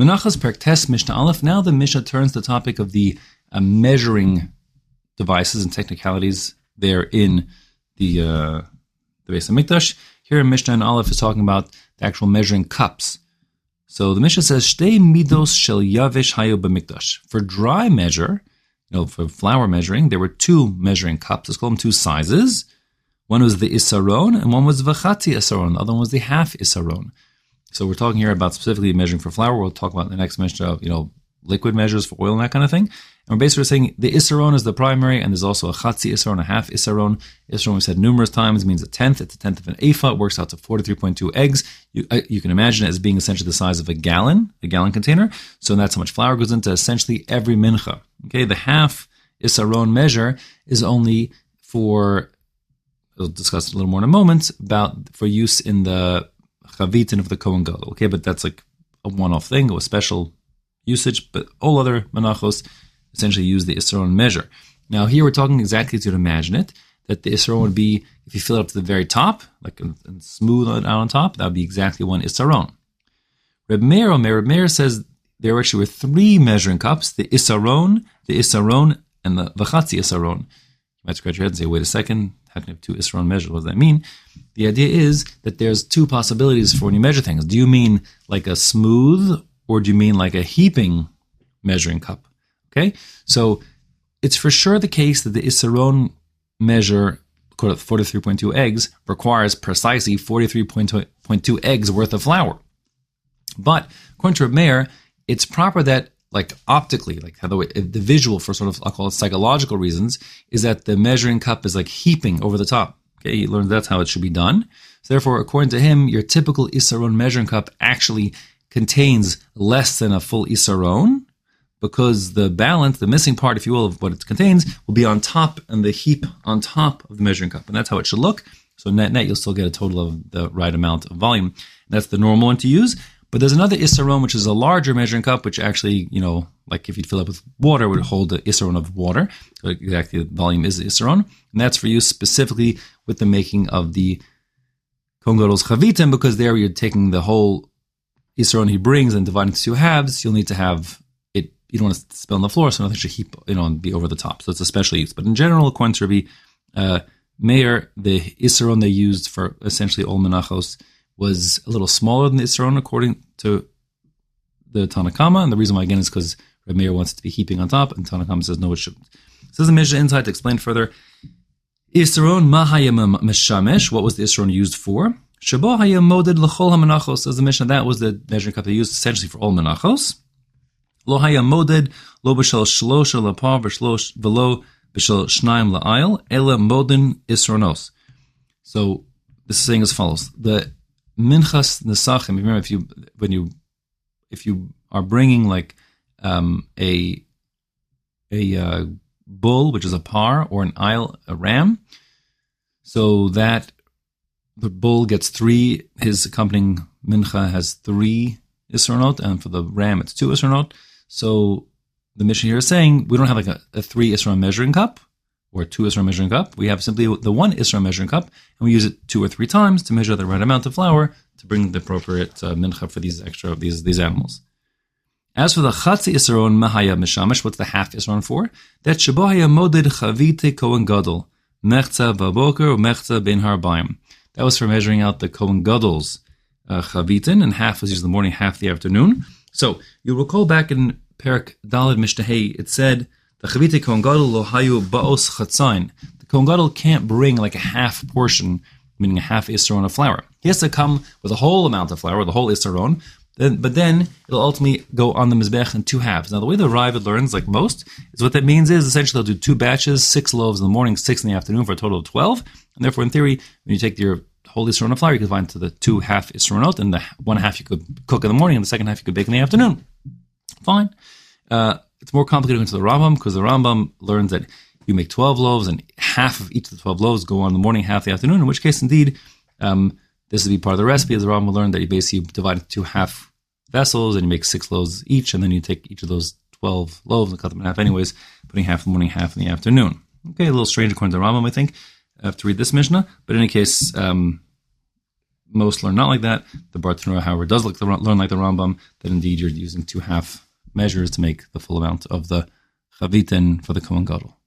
Menachos Perek Tes Mishnah Aleph. Now the Mishnah turns to the topic of the measuring devices and technicalities there in the Beis HaMikdash. Here in Mishnah and Aleph is talking about the actual measuring cups. So the Mishnah says, Shtei midos shel yavish hayo b'mikdash. For dry measure, for flour measuring, there were two measuring cups. Let's call them two sizes. One was the isaron, and one was v'chati isaron. The other one was the half isaron. So we're talking here about specifically measuring for flour. We'll talk about in the next Mishnah, liquid measures for oil and that kind of thing. And we're basically saying the isaron is the primary, and there's also a chatzi isaron, a half isaron. Isaron, we've said numerous times, means a tenth. It's a tenth of an ephah. It works out to 43.2 eggs. You can imagine it as being essentially the size of a gallon container. So that's how much flour goes into essentially every mincha. Okay, the half isaron measure is only for, we'll discuss it a little more in a moment, for use in the chavitin of the Kohen Gadol. Okay, but that's like a one-off thing, or a special usage, but all other menachos essentially use the isaron measure. Now here we're talking exactly to imagine it, that the isaron would be, if you fill it up to the very top, like and smooth out on top, that would be exactly one isaron. Reb Meir says there actually were three measuring cups, the isaron, and the v'chatzi isaron. You might scratch your head and say, wait a second, how can you have two isaron measures? What does that mean? The idea is that there's two possibilities for when you measure things. Do you mean like a smooth, or do you mean like a heaping measuring cup? Okay, so it's for sure the case that the isaron measure, 43.2 eggs, requires precisely 43.2 eggs worth of flour. But according to Reb Meir, it's proper that, like optically, like how the visual for sort of, I'll call it psychological reasons, is that the measuring cup is like heaping over the top. Okay, he learned that's how it should be done. So therefore, according to him, your typical isaron measuring cup actually contains less than a full isaron, because the balance, the missing part, if you will, of what it contains will be on top, and the heap on top of the measuring cup. And that's how it should look. So net, you'll still get a total of the right amount of volume. And that's the normal one to use. But there's another isaron, which is a larger measuring cup, which actually, like if you'd fill up with water, would hold the isaron of water. So exactly the volume is the isaron. And that's for use specifically with the making of the Kohen Gadol's chavitim, because there you're taking the whole isaron he brings and dividing into two halves. You'll need to have it, you don't want to spill on the floor, so nothing should heap, and be over the top. So it's a special use. But in general, according to Rabbi Meir, the isaron they used for essentially all menachos was a little smaller than the isaron according to the Tanna Kama, and the reason why again is because Reb Meir wants it to be heaping on top, and Tanna Kama says no, it shouldn't. So this is the Mishnah Insight to explain further. Isaron mahayam meshamesh. What was the isaron used for? Shabo hayam moded lechol hamenachos. Says the Mishnah that was the measuring cup they used essentially for all menachos. Lo hayam moded lo b'shel shlosha lapar v'lo b'shel shnaim la'ayil ela modin isronos. So this is saying as follows: the minchas nesachim. Remember, if you are bringing like a bull, which is a par, or an ayil, a ram, so that the bull gets 3, his accompanying mincha has 3 isronot, and for the ram it's 2 isronot. So the Mishnah here is saying we don't have like a 3 isron measuring cup or 2 isron measuring cup. We have simply the 1 isron measuring cup, and we use it 2 or 3 times to measure the right amount of flour to bring the appropriate mincha for these animals. As for the chatzi isaron mahaya mishamish, what's the half isaron for? That shabohaya moded chavite Kohen Gadol mechza vaboker or mechza ben harbaim. That was for measuring out the Kohen Gadol's chavitin, and half was used in the morning, half the afternoon. So you'll recall back in Perek Daled Mishnah Hey, it said the chavite Kohen Gadol lo hayu baos chatzain. The Kohen Gadol can't bring like a half portion, meaning a half isaron of flour. He has to come with a whole amount of flour, the whole isaron. But then it'll ultimately go on the mizbech in 2 halves. Now, the way the Ravid learns, like most, is what that means is essentially they'll do 2 batches, 6 loaves in the morning, 6 in the afternoon, for a total of 12. And therefore, in theory, when you take your whole Isron of flour, you can divide into the 2 half Isronot, and the 1 half you could cook in the morning, and the second half you could bake in the afternoon. Fine. It's more complicated into the Rambam, because the Rambam learns that you make 12 loaves, and half of each of the 12 loaves go on in the morning, half the afternoon, in which case, indeed, this would be part of the recipe, as the Rambam learned, that you basically divide into 2 half vessels, and you make 6 loaves each, and then you take each of those 12 loaves and cut them in half anyways, putting half in the morning, half in the afternoon. Okay, a little strange according to the Rambam, I think. I have to read this Mishnah, but in any case, most learn not like that. The Bartanura, however, does learn like the Rambam, that indeed you're using 2 half measures to make the full amount of the Chavitin for the Kohen Gadol.